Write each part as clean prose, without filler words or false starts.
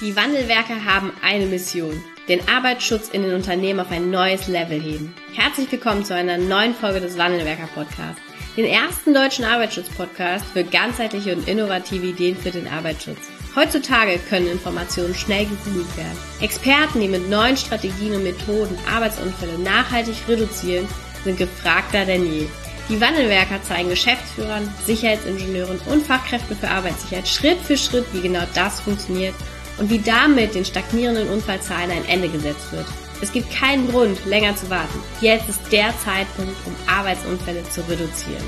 Die Wandelwerker haben eine Mission: den Arbeitsschutz in den Unternehmen auf ein neues Level heben. Herzlich willkommen zu einer neuen Folge des Wandelwerker-Podcasts, den ersten deutschen Arbeitsschutz-Podcast für ganzheitliche und innovative Ideen für den Arbeitsschutz. Heutzutage können Informationen schnell gegoogelt werden. Experten, die mit neuen Strategien und Methoden Arbeitsunfälle nachhaltig reduzieren, sind gefragter denn je. Die Wandelwerker zeigen Geschäftsführern, Sicherheitsingenieuren und Fachkräften für Arbeitssicherheit Schritt für Schritt, wie genau das funktioniert und wie damit den stagnierenden Unfallzahlen ein Ende gesetzt wird. Es gibt keinen Grund, länger zu warten. Jetzt ist der Zeitpunkt, um Arbeitsunfälle zu reduzieren.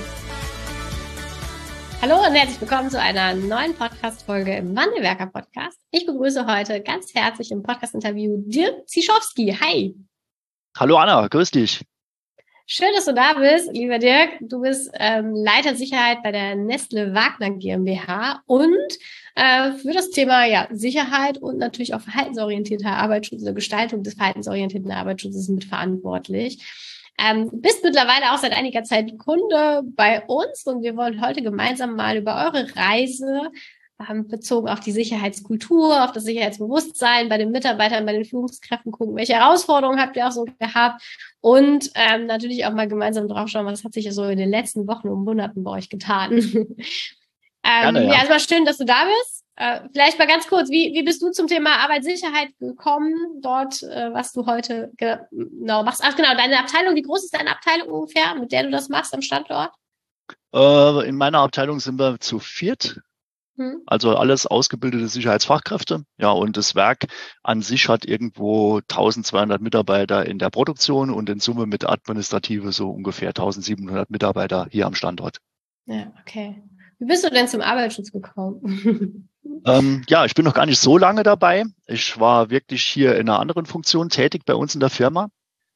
Hallo und herzlich willkommen zu einer neuen Podcast-Folge im Wandelwerker-Podcast. Ich begrüße heute ganz herzlich im Podcast-Interview Dirk Zischowski. Hi! Hallo Anna, grüß dich. Schön, dass du da bist, lieber Dirk. Du bist Leiter Sicherheit bei der Nestle Wagner GmbH und für das Thema Sicherheit und natürlich auch verhaltensorientierter Arbeitsschutz oder Gestaltung des verhaltensorientierten Arbeitsschutzes mitverantwortlich. Bist mittlerweile auch seit einiger Zeit Kunde bei uns und wir wollen heute gemeinsam mal über eure Reise bezogen auf die Sicherheitskultur, auf das Sicherheitsbewusstsein bei den Mitarbeitern, bei den Führungskräften gucken, welche Herausforderungen habt ihr auch so gehabt und natürlich auch mal gemeinsam drauf schauen, was hat sich so in den letzten Wochen und Monaten bei euch getan. Gerne, ja. Erstmal schön, dass du da bist. Vielleicht mal ganz kurz, wie bist du zum Thema Arbeitssicherheit gekommen, dort, was du heute genau machst? Ach genau, deine Abteilung, wie groß ist deine Abteilung ungefähr, mit der du das machst am Standort? In meiner Abteilung sind wir zu viert. Also alles ausgebildete Sicherheitsfachkräfte. Ja, und das Werk an sich hat irgendwo 1200 Mitarbeiter in der Produktion und in Summe mit Administrative so ungefähr 1700 Mitarbeiter hier am Standort. Ja, okay. Wie bist du denn zum Arbeitsschutz gekommen? Ich bin noch gar nicht so lange dabei. Ich war wirklich hier in einer anderen Funktion tätig bei uns in der Firma,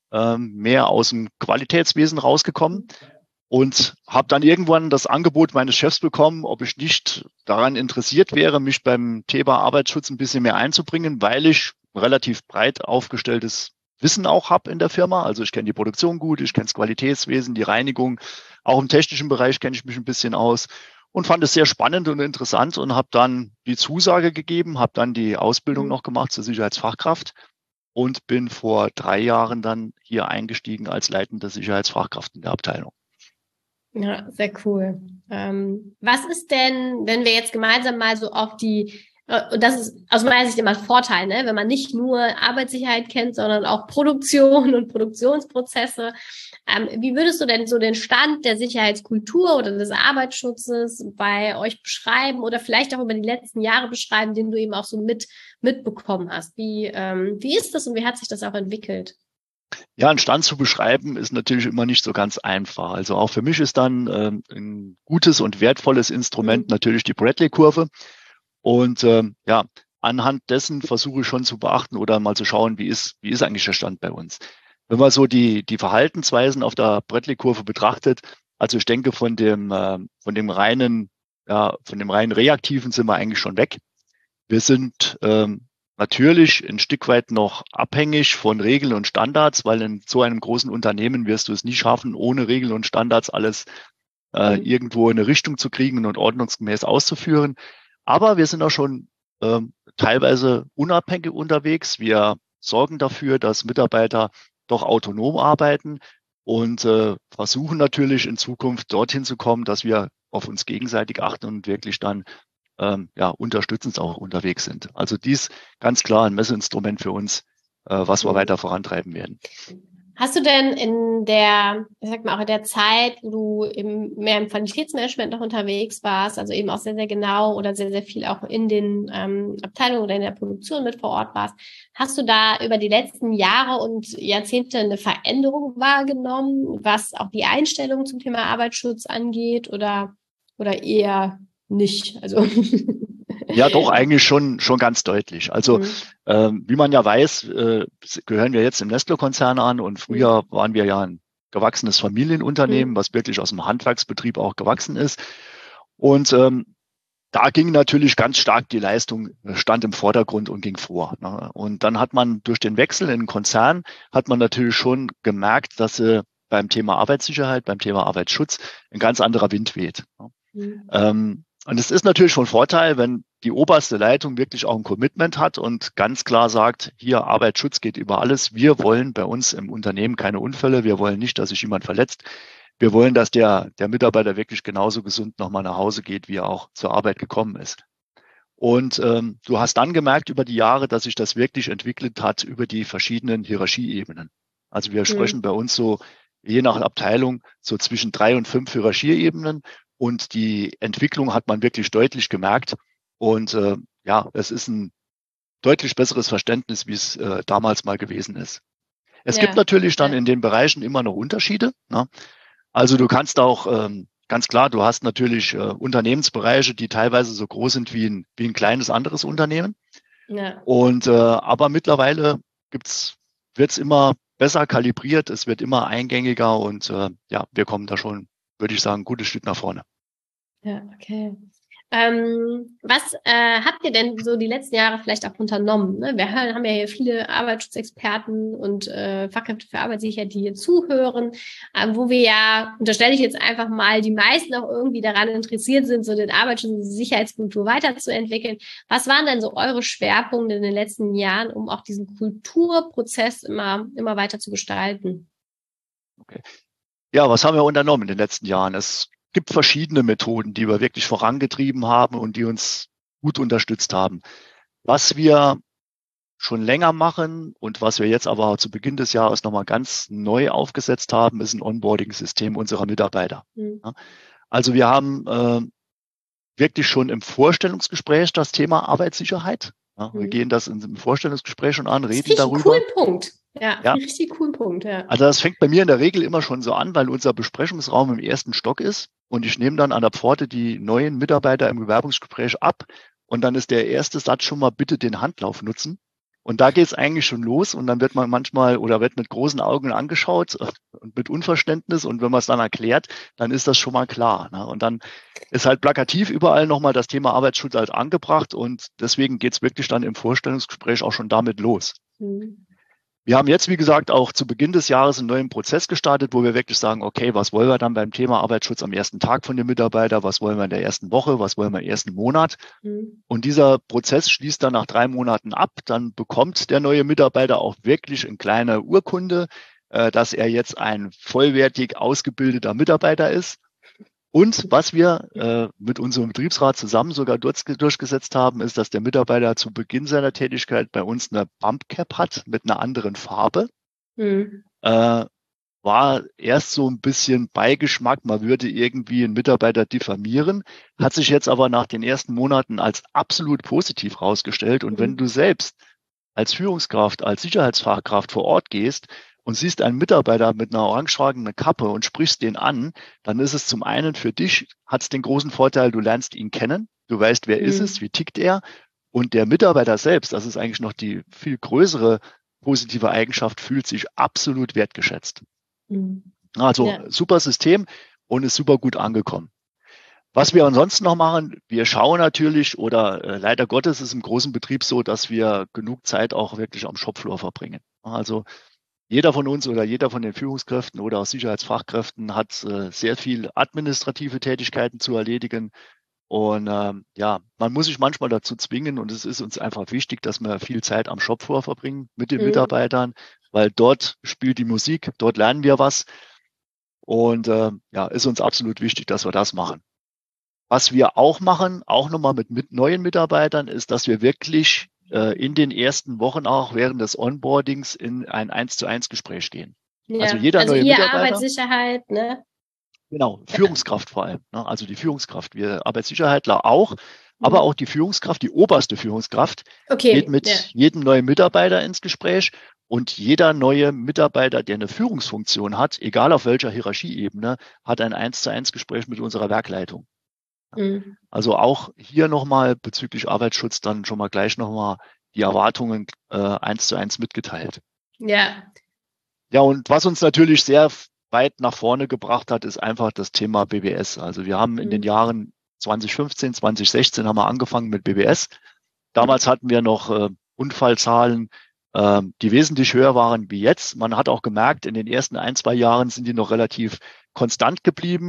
mehr aus dem Qualitätswesen rausgekommen. Und habe dann irgendwann das Angebot meines Chefs bekommen, ob ich nicht daran interessiert wäre, mich beim Thema Arbeitsschutz ein bisschen mehr einzubringen, weil ich relativ breit aufgestelltes Wissen auch habe in der Firma. Also ich kenne die Produktion gut, ich kenne das Qualitätswesen, die Reinigung. Auch im technischen Bereich kenne ich mich ein bisschen aus und fand es sehr spannend und interessant und habe dann die Zusage gegeben, habe dann die Ausbildung noch gemacht zur Sicherheitsfachkraft und bin vor 3 Jahren dann hier eingestiegen als leitende Sicherheitsfachkraft in der Abteilung. Ja, sehr cool. Was ist denn, wenn wir jetzt gemeinsam mal so auf und das ist aus meiner Sicht immer ein Vorteil, ne? Wenn man nicht nur Arbeitssicherheit kennt, sondern auch Produktion und Produktionsprozesse. Wie würdest du denn so den Stand der Sicherheitskultur oder des Arbeitsschutzes bei euch beschreiben oder vielleicht auch über die letzten Jahre beschreiben, den du eben auch so mitbekommen hast? Wie ist das und wie hat sich das auch entwickelt? Ja, einen Stand zu beschreiben ist natürlich immer nicht so ganz einfach. Also auch für mich ist dann ein gutes und wertvolles Instrument natürlich die Bradley-Kurve. Und anhand dessen versuche ich schon zu beachten oder mal zu schauen, wie ist eigentlich der Stand bei uns. Wenn man so die Verhaltensweisen auf der Bradley-Kurve betrachtet, also ich denke von dem reinen Reaktiven sind wir eigentlich schon weg. Wir sind natürlich ein Stück weit noch abhängig von Regeln und Standards, weil in so einem großen Unternehmen wirst du es nie schaffen, ohne Regeln und Standards alles irgendwo in eine Richtung zu kriegen und ordnungsgemäß auszuführen. Aber wir sind auch schon teilweise unabhängig unterwegs. Wir sorgen dafür, dass Mitarbeiter doch autonom arbeiten und versuchen natürlich in Zukunft dorthin zu kommen, dass wir auf uns gegenseitig achten und wirklich dann unterstützend auch unterwegs sind. Also dies ganz klar ein Messinstrument für uns, was wir weiter vorantreiben werden. Hast du denn in der Zeit, wo du mehr im Qualitätsmanagement noch unterwegs warst, also eben auch sehr, sehr genau oder sehr, sehr viel auch in den Abteilungen oder in der Produktion mit vor Ort warst, hast du da über die letzten Jahre und Jahrzehnte eine Veränderung wahrgenommen, was auch die Einstellung zum Thema Arbeitsschutz angeht oder eher nicht? Also Ja, doch, eigentlich schon ganz deutlich. Also, wie man ja weiß, gehören wir jetzt im Nestle-Konzern an und früher waren wir ja ein gewachsenes Familienunternehmen, was wirklich aus dem Handwerksbetrieb auch gewachsen ist. Und da ging natürlich ganz stark die Leistung, stand im Vordergrund und ging vor. Ne? Und dann hat man durch den Wechsel in den Konzern, hat man natürlich schon gemerkt, dass beim Thema Arbeitssicherheit, beim Thema Arbeitsschutz ein ganz anderer Wind weht. Ne? Und es ist natürlich von Vorteil, wenn die oberste Leitung wirklich auch ein Commitment hat und ganz klar sagt, hier Arbeitsschutz geht über alles. Wir wollen bei uns im Unternehmen keine Unfälle. Wir wollen nicht, dass sich jemand verletzt. Wir wollen, dass der Mitarbeiter wirklich genauso gesund nochmal nach Hause geht, wie er auch zur Arbeit gekommen ist. Und du hast dann gemerkt über die Jahre, dass sich das wirklich entwickelt hat über die verschiedenen Hierarchieebenen. Also wir sprechen bei uns so, je nach Abteilung, so zwischen 3 und 5 Hierarchieebenen. Und die Entwicklung hat man wirklich deutlich gemerkt. Und ja, es ist ein deutlich besseres Verständnis, wie es damals mal gewesen ist. Es gibt natürlich dann in den Bereichen immer noch Unterschiede. Ne? Also du kannst auch ganz klar, du hast natürlich Unternehmensbereiche, die teilweise so groß sind wie ein kleines anderes Unternehmen. Ja. Und aber mittlerweile wird es immer besser kalibriert, es wird immer eingängiger und ja, wir kommen da schon, würde ich sagen, ein gutes Stück nach vorne. Ja, okay. Was habt ihr denn so die letzten Jahre vielleicht auch unternommen? Ne? Wir haben ja hier viele Arbeitsschutzexperten und Fachkräfte für Arbeitssicherheit, die hier zuhören, wo wir ja, unterstelle ich jetzt einfach mal, die meisten auch irgendwie daran interessiert sind, so den Arbeitsschutz und die Sicherheitskultur weiterzuentwickeln. Was waren denn so eure Schwerpunkte in den letzten Jahren, um auch diesen Kulturprozess immer weiter zu gestalten? Okay. Ja, was haben wir unternommen in den letzten Jahren? Es gibt verschiedene Methoden, die wir wirklich vorangetrieben haben und die uns gut unterstützt haben. Was wir schon länger machen und was wir jetzt aber zu Beginn des Jahres nochmal ganz neu aufgesetzt haben, ist ein Onboarding-System unserer Mitarbeiter. Mhm. Also wir haben wirklich schon im Vorstellungsgespräch das Thema Arbeitssicherheit. Ja, wir gehen das im Vorstellungsgespräch schon an, reden darüber. Das ist ein coolen Punkt. Ja, richtig coolen Punkt. Ja. Also das fängt bei mir in der Regel immer schon so an, weil unser Besprechungsraum im ersten Stock ist und ich nehme dann an der Pforte die neuen Mitarbeiter im Bewerbungsgespräch ab und dann ist der erste Satz schon mal bitte den Handlauf nutzen. Und da geht es eigentlich schon los und dann wird man manchmal oder wird mit großen Augen angeschaut und mit Unverständnis und wenn man es dann erklärt, dann ist das schon mal klar. Ne? Und dann ist halt plakativ überall nochmal das Thema Arbeitsschutz halt angebracht und deswegen geht es wirklich dann im Vorstellungsgespräch auch schon damit los. Mhm. Wir haben jetzt, wie gesagt, auch zu Beginn des Jahres einen neuen Prozess gestartet, wo wir wirklich sagen, okay, was wollen wir dann beim Thema Arbeitsschutz am ersten Tag von dem Mitarbeiter, was wollen wir in der ersten Woche, was wollen wir im ersten Monat. Und dieser Prozess schließt dann nach 3 Monaten ab. Dann bekommt der neue Mitarbeiter auch wirklich eine kleine Urkunde, dass er jetzt ein vollwertig ausgebildeter Mitarbeiter ist. Und was wir mit unserem Betriebsrat zusammen sogar durchgesetzt haben, ist, dass der Mitarbeiter zu Beginn seiner Tätigkeit bei uns eine Bumpcap hat mit einer anderen Farbe. War erst so ein bisschen Beigeschmack, man würde irgendwie einen Mitarbeiter diffamieren, hat sich jetzt aber nach den ersten Monaten als absolut positiv herausgestellt. Und wenn du selbst als Führungskraft, als Sicherheitsfachkraft vor Ort gehst und siehst einen Mitarbeiter mit einer orangefarbenen Kappe und sprichst den an, dann ist es zum einen für dich, hat es den großen Vorteil, du lernst ihn kennen, du weißt, wer ist es, wie tickt er. Und der Mitarbeiter selbst, das ist eigentlich noch die viel größere positive Eigenschaft, fühlt sich absolut wertgeschätzt. Also super System und ist super gut angekommen. Was wir ansonsten noch machen, wir schauen natürlich oder leider Gottes ist im großen Betrieb so, dass wir genug Zeit auch wirklich am Shopfloor verbringen. Also jeder von uns oder jeder von den Führungskräften oder auch Sicherheitsfachkräften hat sehr viel administrative Tätigkeiten zu erledigen. Und ja, man muss sich manchmal dazu zwingen und es ist uns einfach wichtig, dass wir viel Zeit am Shopfloor verbringen mit den Mitarbeitern, weil dort spielt die Musik, dort lernen wir was. Und ja, ist uns absolut wichtig, dass wir das machen. Was wir auch machen, auch nochmal mit neuen Mitarbeitern, ist, dass wir wirklich in den ersten Wochen auch während des Onboardings in ein 1:1 Gespräch gehen. Ja. Also jeder neue ihr Mitarbeiter. Arbeitssicherheit, ne? Genau, Führungskraft vor allem. Ne? Also die Führungskraft. Wir Arbeitssicherheitler auch, aber auch die Führungskraft, die oberste Führungskraft, geht mit jedem neuen Mitarbeiter ins Gespräch. Und jeder neue Mitarbeiter, der eine Führungsfunktion hat, egal auf welcher Hierarchieebene, hat ein 1:1 Gespräch mit unserer Werkleitung. Also auch hier nochmal bezüglich Arbeitsschutz dann schon mal gleich nochmal die Erwartungen 1:1 mitgeteilt. Ja. Ja, und was uns natürlich sehr weit nach vorne gebracht hat, ist einfach das Thema BBS. Also wir haben in den Jahren 2015, 2016 haben wir angefangen mit BBS. Damals hatten wir noch Unfallzahlen, die wesentlich höher waren wie jetzt. Man hat auch gemerkt, in den ersten 1, 2 Jahren sind die noch relativ konstant geblieben.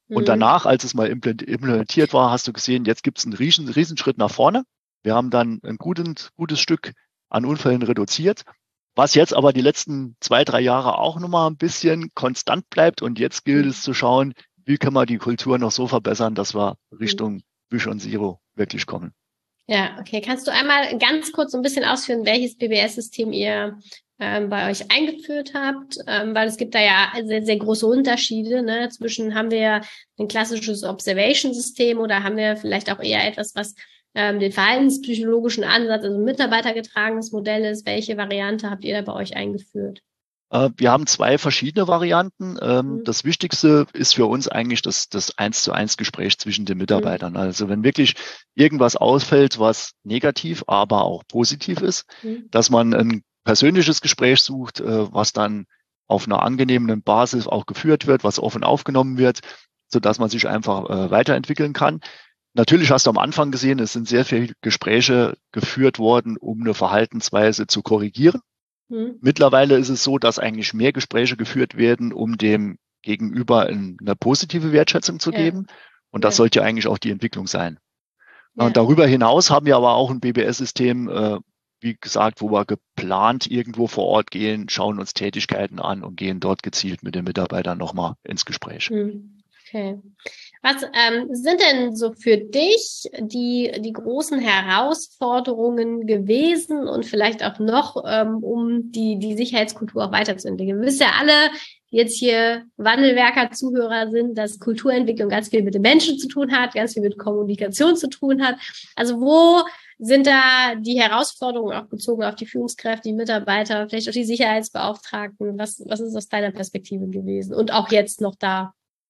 Und danach, als es mal implementiert war, hast du gesehen, jetzt gibt es einen Riesenschritt nach vorne. Wir haben dann ein gutes Stück an Unfällen reduziert, was jetzt aber die letzten 2, 3 Jahre auch nochmal ein bisschen konstant bleibt. Und jetzt gilt es zu schauen, wie können wir die Kultur noch so verbessern, dass wir Richtung Vision Zero wirklich kommen. Ja, okay. Kannst du einmal ganz kurz ein bisschen ausführen, welches BBS-System ihr bei euch eingeführt habt? Weil es gibt da ja sehr, sehr große Unterschiede. Ne? Zwischen haben wir ein klassisches Observation-System oder haben wir vielleicht auch eher etwas, was den verhaltenspsychologischen Ansatz, also ein mitarbeitergetragenes Modell ist. Welche Variante habt ihr da bei euch eingeführt? Wir haben 2 verschiedene Varianten. Das Wichtigste ist für uns eigentlich das 1:1 Gespräch zwischen den Mitarbeitern. Also wenn wirklich irgendwas ausfällt, was negativ, aber auch positiv ist, dass man ein persönliches Gespräch sucht, was dann auf einer angenehmen Basis auch geführt wird, was offen aufgenommen wird, sodass man sich einfach weiterentwickeln kann. Natürlich hast du am Anfang gesehen, es sind sehr viele Gespräche geführt worden, um eine Verhaltensweise zu korrigieren. Mittlerweile ist es so, dass eigentlich mehr Gespräche geführt werden, um dem Gegenüber eine positive Wertschätzung zu geben. Und das sollte ja eigentlich auch die Entwicklung sein. Und darüber hinaus haben wir aber auch ein BBS-System, wie gesagt, wo wir geplant irgendwo vor Ort gehen, schauen uns Tätigkeiten an und gehen dort gezielt mit den Mitarbeitern nochmal ins Gespräch. Okay. Was sind denn so für dich die großen Herausforderungen gewesen und vielleicht auch noch, um die Sicherheitskultur auch weiterzuentwickeln? Wir wissen ja alle, die jetzt hier Wandelwerker-Zuhörer sind, dass Kulturentwicklung ganz viel mit den Menschen zu tun hat, ganz viel mit Kommunikation zu tun hat. Also wo sind da die Herausforderungen auch bezogen auf die Führungskräfte, die Mitarbeiter, vielleicht auch die Sicherheitsbeauftragten? Was ist aus deiner Perspektive gewesen und auch jetzt noch da?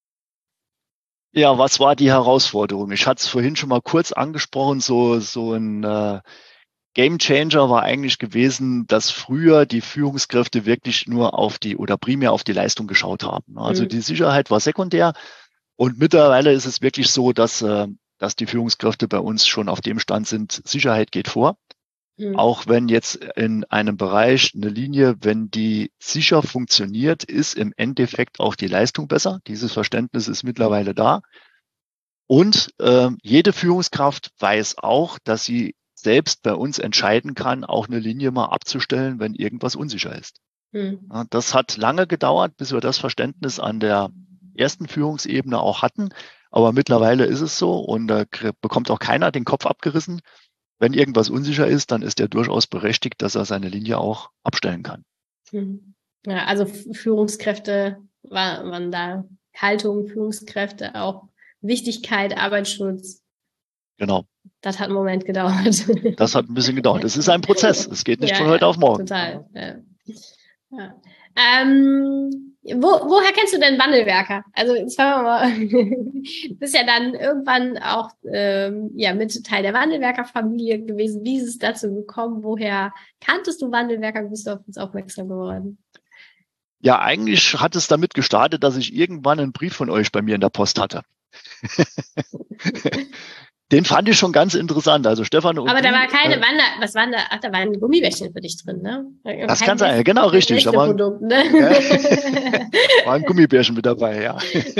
Ja, was war die Herausforderung? Ich hatte es vorhin schon mal kurz angesprochen, so ein Game Changer war eigentlich gewesen, dass früher die Führungskräfte wirklich nur primär auf die Leistung geschaut haben. Also die Sicherheit war sekundär und mittlerweile ist es wirklich so, dass die Führungskräfte bei uns schon auf dem Stand sind, Sicherheit geht vor. Auch wenn jetzt in einem Bereich eine Linie, wenn die sicher funktioniert, ist im Endeffekt auch die Leistung besser. Dieses Verständnis ist mittlerweile da. Und jede Führungskraft weiß auch, dass sie selbst bei uns entscheiden kann, auch eine Linie mal abzustellen, wenn irgendwas unsicher ist. Ja, das hat lange gedauert, bis wir das Verständnis an der ersten Führungsebene auch hatten. Aber mittlerweile ist es so und da bekommt auch keiner den Kopf abgerissen. Wenn irgendwas unsicher ist, dann ist er durchaus berechtigt, dass er seine Linie auch abstellen kann. Ja, also Führungskräfte waren da, Haltung, Führungskräfte, auch Wichtigkeit, Arbeitsschutz. Genau. Das hat einen Moment gedauert. Das hat ein bisschen gedauert. Es ist ein Prozess. Es geht nicht von heute auf morgen. Total. Ja. Woher kennst du denn Wandelwerker? Also jetzt fangen wir mal. Du bist ja dann irgendwann auch mit Teil der Wandelwerker-Familie gewesen. Wie ist es dazu gekommen? Woher kanntest du Wandelwerker? Bist du auf uns aufmerksam geworden? Ja, eigentlich hat es damit gestartet, dass ich irgendwann einen Brief von euch bei mir in der Post hatte. Den fand ich schon ganz interessant. Also Stefan und aber da war keine was waren da? Ach, da waren Gummibärchen für dich drin, ne? Das kann sein, genau richtig. Da war ein Gummibärchen mit dabei, ja.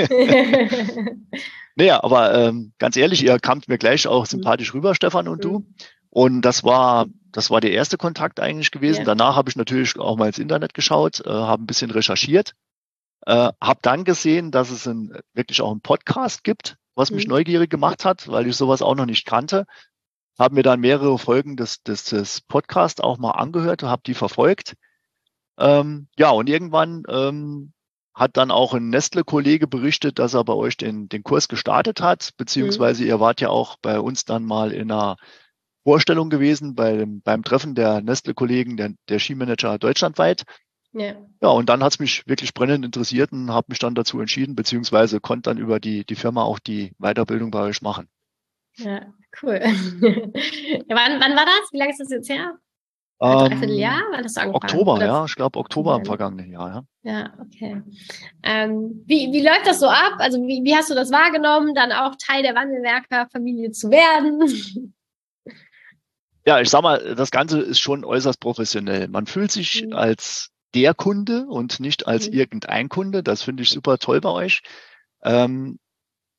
Naja, aber ganz ehrlich, ihr kamt mir gleich auch sympathisch rüber, Stefan und du. Und das war der erste Kontakt eigentlich gewesen. Ja. Danach habe ich natürlich auch mal ins Internet geschaut, habe ein bisschen recherchiert, habe dann gesehen, dass es wirklich auch einen Podcast gibt, was mich neugierig gemacht hat, weil ich sowas auch noch nicht kannte. Habe mir dann mehrere Folgen des Podcasts auch mal angehört, habe die verfolgt. Und irgendwann hat dann auch ein Nestle-Kollege berichtet, dass er bei euch den Kurs gestartet hat, beziehungsweise ihr wart ja auch bei uns dann mal in einer Vorstellung gewesen beim Treffen der Nestle-Kollegen, der Skimanager deutschlandweit. Ja, und dann hat es mich wirklich brennend interessiert und habe mich dann dazu entschieden, beziehungsweise konnte dann über die Firma auch die Weiterbildung bei euch machen. Ja, cool. Ja, wann war das? Wie lange ist das jetzt her? Ein Dreivierteljahr? Wann hast du angefangen? Oktober, ja. Ich glaube Oktober im vergangenen Jahr, ja. Ja, okay. Wie läuft das so ab? Also wie hast du das wahrgenommen, dann auch Teil der Wandelwerker-Familie zu werden? Ja, ich sag mal, das Ganze ist schon äußerst professionell. Man fühlt sich als der Kunde und nicht als irgendein Kunde. Das finde ich super toll bei euch.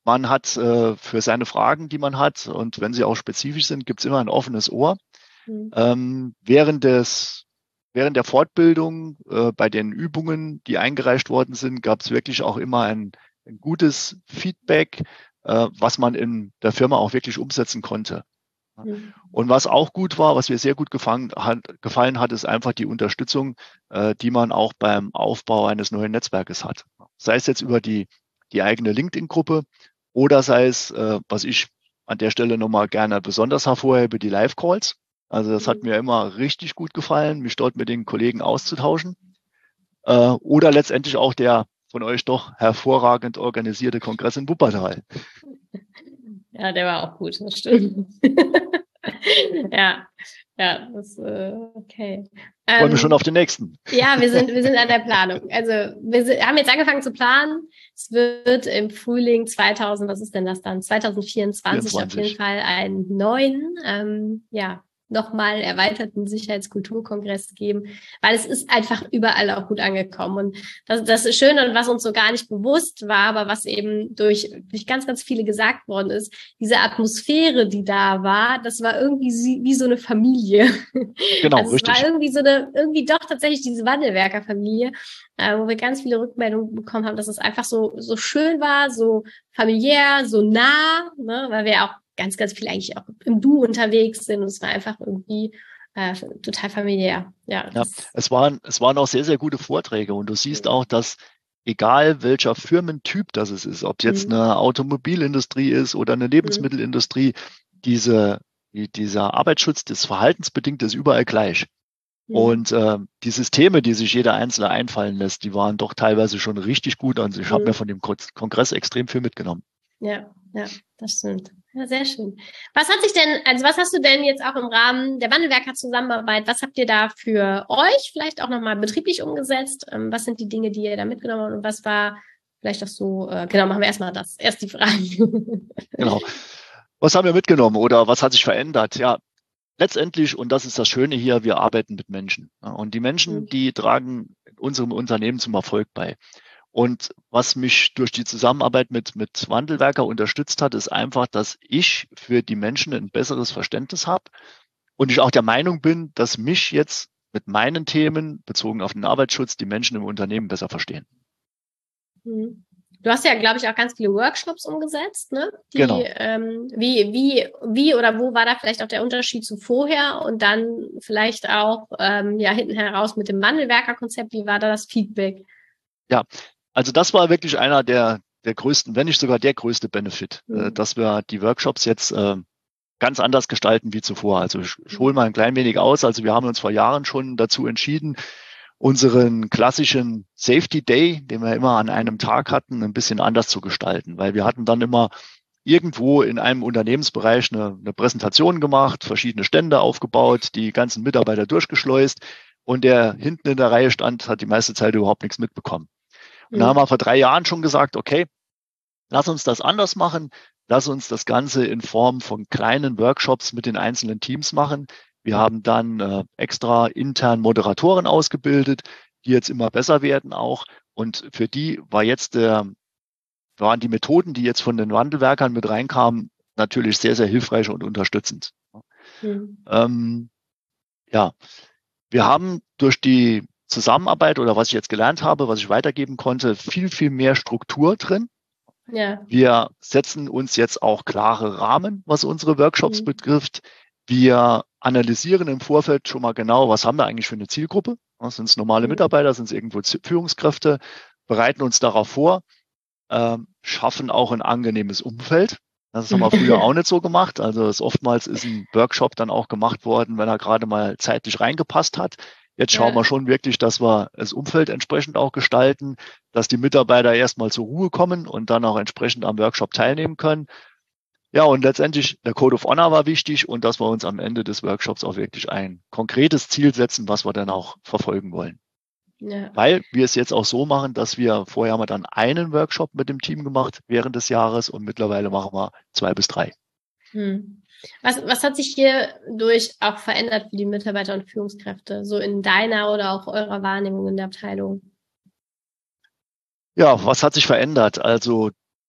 Man hat für seine Fragen, die man hat, und wenn sie auch spezifisch sind, gibt es immer ein offenes Ohr. Während der Fortbildung, bei den Übungen, die eingereicht worden sind, gab es wirklich auch immer ein gutes Feedback, was man in der Firma auch wirklich umsetzen konnte. Und was auch gut war, was mir sehr gut gefallen hat, ist einfach die Unterstützung, die man auch beim Aufbau eines neuen Netzwerkes hat. Sei es jetzt über die eigene LinkedIn-Gruppe oder sei es, was ich an der Stelle nochmal gerne besonders hervorhebe, die Live-Calls. Also das hat mir immer richtig gut gefallen, mich dort mit den Kollegen auszutauschen. Oder letztendlich auch der von euch doch hervorragend organisierte Kongress in Wuppertal. Ja, der war auch gut, das stimmt. Ja, das okay. Freue mich schon auf den nächsten. Ja, wir sind an der Planung. Also haben jetzt angefangen zu planen. Es wird im Frühling 2024 auf jeden Fall einen neuen, nochmal erweiterten Sicherheitskulturkongress geben, weil es ist einfach überall auch gut angekommen. Und das ist schön und was uns so gar nicht bewusst war, aber was eben durch ganz, ganz viele gesagt worden ist, diese Atmosphäre, die da war, das war irgendwie wie so eine Familie. Genau, also richtig. Es war irgendwie doch tatsächlich diese Wandelwerker-Familie, wo wir ganz viele Rückmeldungen bekommen haben, dass es einfach so schön war, so familiär, so nah, ne, weil wir auch ganz, ganz viel eigentlich auch im Du unterwegs sind und es war einfach irgendwie total familiär. Ja, es waren auch sehr, sehr gute Vorträge und du siehst auch, dass egal welcher Firmentyp das es ist, ob es jetzt eine Automobilindustrie ist oder eine Lebensmittelindustrie, dieser Arbeitsschutz des Verhaltensbedingten ist überall gleich. Und die Systeme, die sich jeder Einzelne einfallen lässt, die waren doch teilweise schon richtig gut. Und ich habe mir von dem Kongress extrem viel mitgenommen. Ja, das stimmt. Ja, sehr schön. Was hast du denn jetzt auch im Rahmen der Wandelwerker-Zusammenarbeit, was habt ihr da für euch vielleicht auch nochmal betrieblich umgesetzt? Was sind die Dinge, die ihr da mitgenommen habt und was war vielleicht auch so, machen wir erstmal das. Erst die Frage. Genau. Was haben wir mitgenommen oder was hat sich verändert? Ja, letztendlich, und das ist das Schöne hier, wir arbeiten mit Menschen. Und die Menschen, die tragen unserem Unternehmen zum Erfolg bei. Und was mich durch die Zusammenarbeit mit Wandelwerker unterstützt hat, ist einfach, dass ich für die Menschen ein besseres Verständnis habe und ich auch der Meinung bin, dass mich jetzt mit meinen Themen bezogen auf den Arbeitsschutz die Menschen im Unternehmen besser verstehen. Du hast ja, glaube ich, auch ganz viele Workshops umgesetzt, ne? Genau. Wie oder wo war da vielleicht auch der Unterschied zu vorher und dann vielleicht auch hinten heraus mit dem Wandelwerker-Konzept, wie war da das Feedback? Ja, also das war wirklich einer der größten, wenn nicht sogar der größte Benefit, dass wir die Workshops jetzt ganz anders gestalten wie zuvor. Also ich hole mal ein klein wenig aus. Also wir haben uns vor Jahren schon dazu entschieden, unseren klassischen Safety Day, den wir immer an einem Tag hatten, ein bisschen anders zu gestalten, weil wir hatten dann immer irgendwo in einem Unternehmensbereich eine Präsentation gemacht, verschiedene Stände aufgebaut, die ganzen Mitarbeiter durchgeschleust und der hinten in der Reihe stand, hat die meiste Zeit überhaupt nichts mitbekommen. Und da haben wir vor 3 Jahren schon gesagt, okay, lass uns das anders machen. Lass uns das Ganze in Form von kleinen Workshops mit den einzelnen Teams machen. Wir haben dann extra intern Moderatoren ausgebildet, die jetzt immer besser werden auch. Und für die waren die Methoden, die jetzt von den Wandelwerkern mit reinkamen, natürlich sehr, sehr hilfreich und unterstützend. Wir haben durch die Zusammenarbeit oder was ich jetzt gelernt habe, was ich weitergeben konnte, viel, viel mehr Struktur drin. Ja. Wir setzen uns jetzt auch klare Rahmen, was unsere Workshops betrifft. Wir analysieren im Vorfeld schon mal genau, was haben wir eigentlich für eine Zielgruppe? Sind es normale Mitarbeiter, sind es irgendwo Führungskräfte? Bereiten uns darauf vor, schaffen auch ein angenehmes Umfeld. Das haben wir früher auch nicht so gemacht. Also oftmals ist ein Workshop dann auch gemacht worden, wenn er gerade mal zeitlich reingepasst hat. Jetzt schauen wir schon wirklich, dass wir das Umfeld entsprechend auch gestalten, dass die Mitarbeiter erstmal zur Ruhe kommen und dann auch entsprechend am Workshop teilnehmen können. Ja, und letztendlich der Code of Honor war wichtig und dass wir uns am Ende des Workshops auch wirklich ein konkretes Ziel setzen, was wir dann auch verfolgen wollen. Ja. Weil wir es jetzt auch so machen, dass vorher haben wir dann einen Workshop mit dem Team gemacht während des Jahres und mittlerweile machen wir 2 bis 3. Was hat sich hier durch auch verändert für die Mitarbeiter und Führungskräfte, so in deiner oder auch eurer Wahrnehmung in der Abteilung? Ja, was hat sich verändert? Also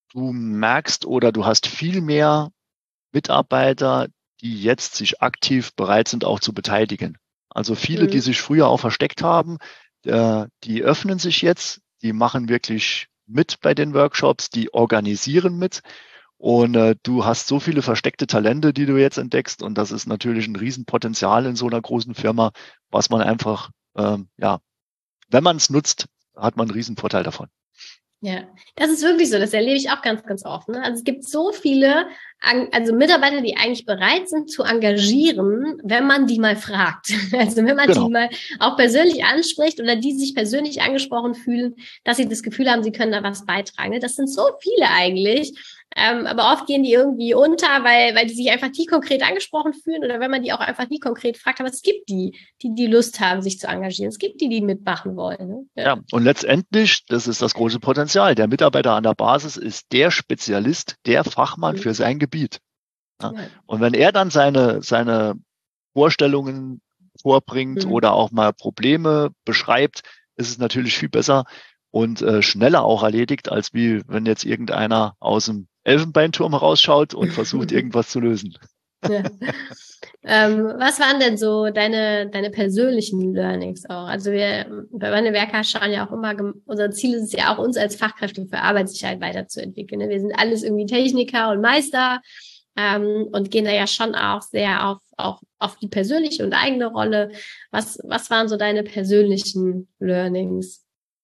du merkst oder du hast viel mehr Mitarbeiter, die jetzt sich aktiv bereit sind, auch zu beteiligen. Also viele, die sich früher auch versteckt haben, die öffnen sich jetzt, die machen wirklich mit bei den Workshops, die organisieren mit. Und du hast so viele versteckte Talente, die du jetzt entdeckst. Und das ist natürlich ein Riesenpotenzial in so einer großen Firma, was man einfach, wenn man es nutzt, hat man einen Riesenvorteil davon. Ja, das ist wirklich so. Das erlebe ich auch ganz, ganz oft. Ne? Also es gibt so viele, also Mitarbeiter, die eigentlich bereit sind zu engagieren, wenn man die mal fragt. Also wenn man die mal auch persönlich anspricht oder die sich persönlich angesprochen fühlen, dass sie das Gefühl haben, sie können da was beitragen. Das sind so viele eigentlich. Aber oft gehen die irgendwie unter, weil die sich einfach nie konkret angesprochen fühlen oder wenn man die auch einfach nie konkret fragt. Aber es gibt die Lust haben, sich zu engagieren. Es gibt die mitmachen wollen. Ne? Ja, und letztendlich, das ist das große Potenzial. Der Mitarbeiter an der Basis ist der Spezialist, der Fachmann für sein Gebiet. Ja? Ja. Und wenn er dann seine Vorstellungen vorbringt oder auch mal Probleme beschreibt, ist es natürlich viel besser und schneller auch erledigt, als wie wenn jetzt irgendeiner aus dem Elfenbeinturm rausschaut und versucht, irgendwas zu lösen. Ja. Was waren denn so deine persönlichen Learnings auch? Also wir bei Wandelwerker schauen ja auch immer, unser Ziel ist es ja auch, uns als Fachkräfte für Arbeitssicherheit weiterzuentwickeln. Ne? Wir sind alles irgendwie Techniker und Meister und gehen da ja schon auch sehr auf die persönliche und eigene Rolle. Was waren so deine persönlichen Learnings?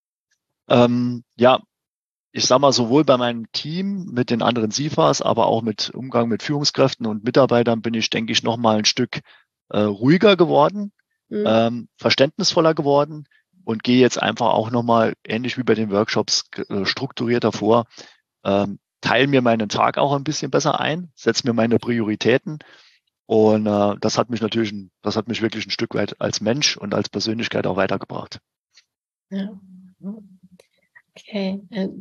Ich sag mal, sowohl bei meinem Team mit den anderen SIFAs, aber auch mit Umgang mit Führungskräften und Mitarbeitern bin ich, denke ich, noch mal ein Stück ruhiger geworden, verständnisvoller geworden und gehe jetzt einfach auch noch mal, ähnlich wie bei den Workshops, strukturierter vor, teile mir meinen Tag auch ein bisschen besser ein, setze mir meine Prioritäten und das hat mich wirklich ein Stück weit als Mensch und als Persönlichkeit auch weitergebracht. Ja. Okay,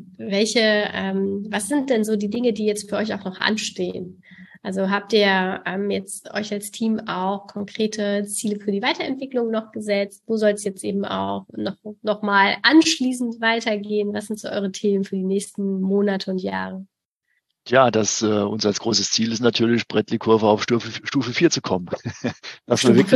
was sind denn so die Dinge, die jetzt für euch auch noch anstehen? Also habt ihr jetzt euch als Team auch konkrete Ziele für die Weiterentwicklung noch gesetzt? Wo soll es jetzt eben auch noch mal anschließend weitergehen? Was sind so eure Themen für die nächsten Monate und Jahre? Ja, unser als großes Ziel ist natürlich, Bradley-Kurve auf Stufe 4 zu kommen. dass wir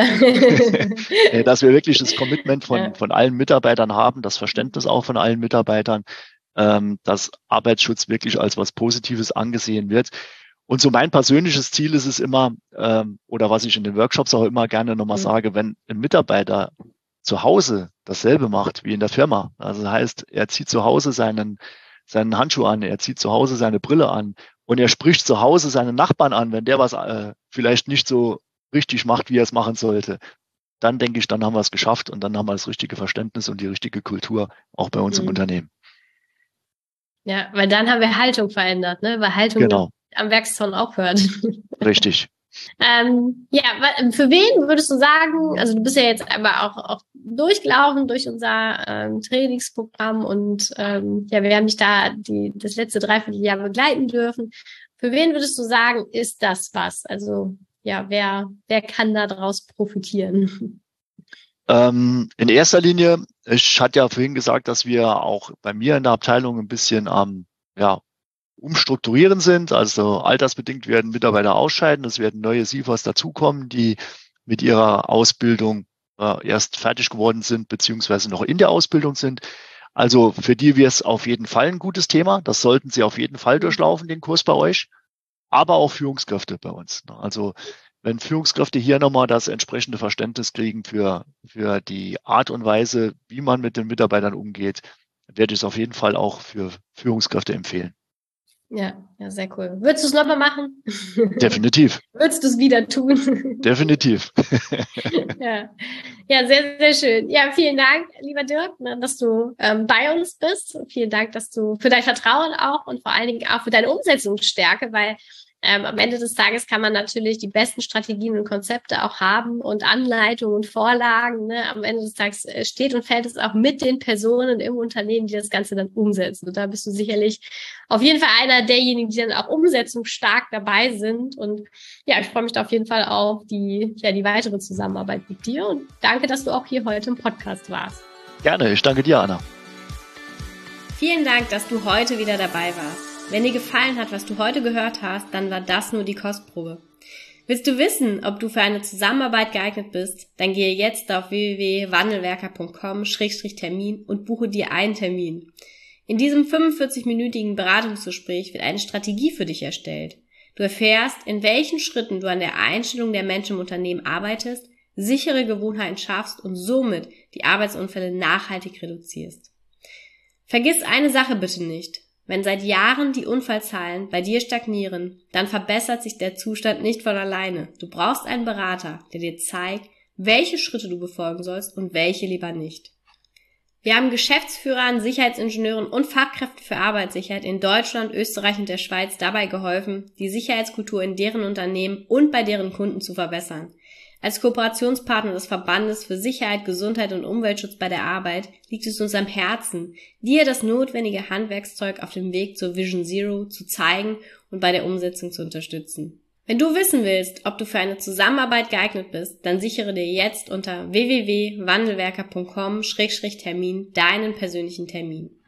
wirklich das Commitment von allen Mitarbeitern haben, das Verständnis auch von allen Mitarbeitern, dass Arbeitsschutz wirklich als was Positives angesehen wird. Und so mein persönliches Ziel ist es immer, oder was ich in den Workshops auch immer gerne nochmal sage, wenn ein Mitarbeiter zu Hause dasselbe macht wie in der Firma, also das heißt, er zieht zu Hause seinen Handschuh an, er zieht zu Hause seine Brille an und er spricht zu Hause seinen Nachbarn an, wenn der was vielleicht nicht so richtig macht, wie er es machen sollte, dann denke ich, dann haben wir es geschafft und dann haben wir das richtige Verständnis und die richtige Kultur auch bei uns im Unternehmen. Ja, weil dann haben wir Haltung verändert, ne? Weil Haltung am Werkszaun aufhört. Richtig. Für wen würdest du sagen, also du bist ja jetzt aber auch durchgelaufen durch unser Trainingsprogramm und wir haben dich da das letzte Dreivierteljahr begleiten dürfen. Für wen würdest du sagen, ist das was? Also wer kann da draus profitieren? In erster Linie, ich hatte ja vorhin gesagt, dass wir auch bei mir in der Abteilung ein bisschen umstrukturieren sind. Also altersbedingt werden Mitarbeiter ausscheiden. Es werden neue SIFAs dazukommen, die mit ihrer Ausbildung erst fertig geworden sind, beziehungsweise noch in der Ausbildung sind. Also für die wäre es auf jeden Fall ein gutes Thema. Das sollten sie auf jeden Fall durchlaufen, den Kurs bei euch. Aber auch Führungskräfte bei uns. Also wenn Führungskräfte hier nochmal das entsprechende Verständnis kriegen für die Art und Weise, wie man mit den Mitarbeitern umgeht, werde ich es auf jeden Fall auch für Führungskräfte empfehlen. Ja, sehr cool. Würdest du es nochmal machen? Definitiv. Würdest du es wieder tun? Definitiv. Ja, sehr, sehr schön. Ja, vielen Dank, lieber Dirk, dass du bei uns bist. Vielen Dank, dass du für dein Vertrauen auch und vor allen Dingen auch für deine Umsetzungsstärke, weil am Ende des Tages kann man natürlich die besten Strategien und Konzepte auch haben und Anleitungen und Vorlagen. Ne? Am Ende des Tages steht und fällt es auch mit den Personen im Unternehmen, die das Ganze dann umsetzen. Und da bist du sicherlich auf jeden Fall einer derjenigen, die dann auch umsetzungsstark dabei sind. Und ja, ich freue mich da auf jeden Fall auf die weitere Zusammenarbeit mit dir. Und danke, dass du auch hier heute im Podcast warst. Gerne, ich danke dir, Anna. Vielen Dank, dass du heute wieder dabei warst. Wenn dir gefallen hat, was du heute gehört hast, dann war das nur die Kostprobe. Willst du wissen, ob du für eine Zusammenarbeit geeignet bist? Dann gehe jetzt auf www.wandelwerker.com/Termin und buche dir einen Termin. In diesem 45-minütigen Beratungsgespräch wird eine Strategie für dich erstellt. Du erfährst, in welchen Schritten du an der Einstellung der Menschen im Unternehmen arbeitest, sichere Gewohnheiten schaffst und somit die Arbeitsunfälle nachhaltig reduzierst. Vergiss eine Sache bitte nicht. Wenn seit Jahren die Unfallzahlen bei dir stagnieren, dann verbessert sich der Zustand nicht von alleine. Du brauchst einen Berater, der dir zeigt, welche Schritte du befolgen sollst und welche lieber nicht. Wir haben Geschäftsführern, Sicherheitsingenieuren und Fachkräften für Arbeitssicherheit in Deutschland, Österreich und der Schweiz dabei geholfen, die Sicherheitskultur in deren Unternehmen und bei deren Kunden zu verbessern. Als Kooperationspartner des Verbandes für Sicherheit, Gesundheit und Umweltschutz bei der Arbeit liegt es uns am Herzen, dir das notwendige Handwerkszeug auf dem Weg zur Vision Zero zu zeigen und bei der Umsetzung zu unterstützen. Wenn du wissen willst, ob du für eine Zusammenarbeit geeignet bist, dann sichere dir jetzt unter www.wandelwerker.com/Termin deinen persönlichen Termin.